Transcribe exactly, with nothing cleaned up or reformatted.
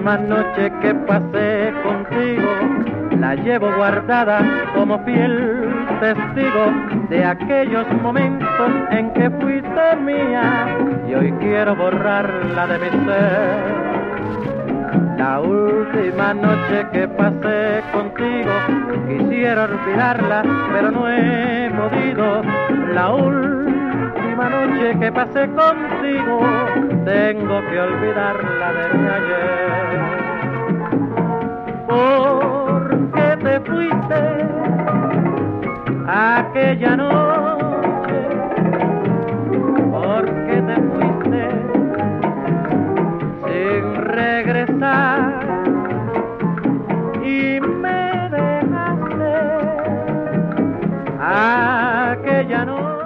última noche que pasé contigo la llevo guardada como fiel testigo de aquellos momentos en que fuiste mía y hoy quiero borrarla de mi ser. La última noche que pasé contigo quisiera olvidarla, pero no he podido. La última noche que pasé contigo tengo que olvidarla de mi ayer. ¿Por qué te fuiste aquella noche? ¿Por qué te fuiste sin regresar y me dejaste aquella noche?